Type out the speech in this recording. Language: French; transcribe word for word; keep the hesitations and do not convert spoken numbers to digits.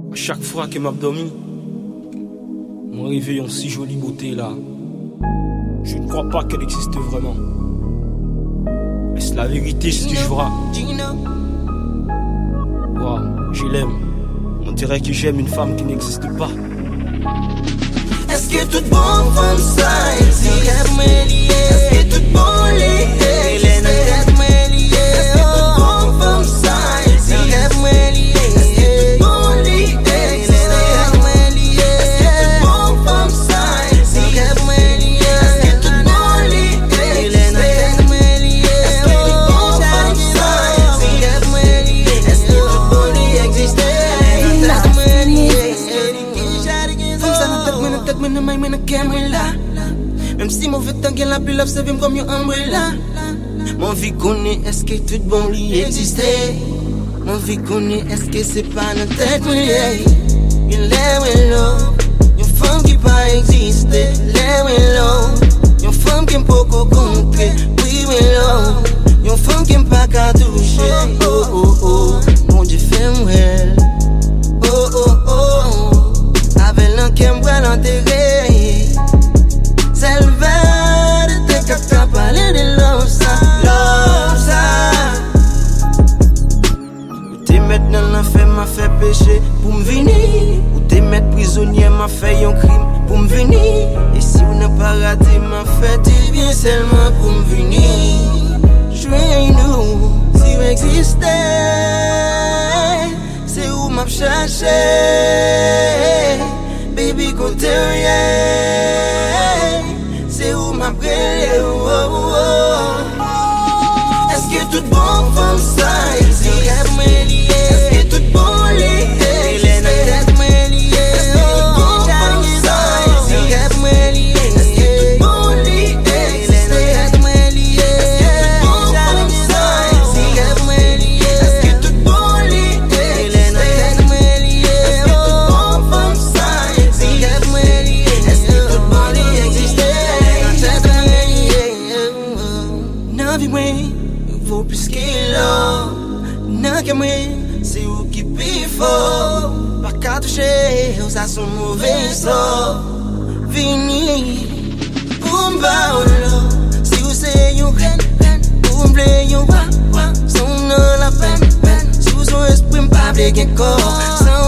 À chaque fois que m'a dormi, mon réveil en si jolie beauté là, je ne crois pas qu'elle existe vraiment. Est-ce la vérité ce que je vois? Wow, je l'aime. On dirait que j'aime une femme qui n'existe pas. Est-ce que tout bon femme ça existe? Est-ce que tout bon les Hélène? Est-ce que tout bon femme ça existe? Est-ce que tout bon les Hélène? Est-ce que tout bon femme ça existe? Est-ce que tout bon les Hélène? Est-ce que tout bon femme ça existe? Est-ce que tout bon les existe? Même si mon temps qu'elle a plus love, ça vient comme une umbrella. Mon vie connaît, est-ce que tout bon lui existait? Mon vie connaît, est-ce que c'est pas notre tête? Une lèvre une femme qui pas existé. Lèvre une femme qui peut pas contrer. Oui, mais une femme qui pas qu'à toucher. Oh oh oh, mon Dieu fait moi. Oh oh oh, avec l'un qui me voit l'enterrer. C'est le verre de tes caca parler de l'homme ça, l'homme ça. Ou t'es maintenant la fait m'a fait péché pour me venir. Ou t'es mettre prisonnier m'a fait un crime pour me venir. Et si on n'a pas raté m'a fait il vient seulement pour me venir. Joignez-nous si vous existez. C'est où m'a cherché. Baby côté rien. C'est où ma prière, oh, oh, oh. Est-ce que tout bon femme ça existe? Est-ce que tout bon les Hélène? Est-ce que tout bon femme ça existe? Est-ce que tout bon les Hélène? Est-ce que tout bon femme ça existe? Est-ce que tout bon les Hélène? Est-ce que tout bon femme ça existe? Est-ce que tout bon les existe? Vaut plus qu'il a. N'a qu'à moi, c'est où qui pifo. Pas qu'à toucher, ça son mauvais sort. Vini, pour m'baolo. Si vous c'est yon ren, pour m'blé yon wa, wa. Son nom la peine, peine. Si vous son esprit m'pable gen corps.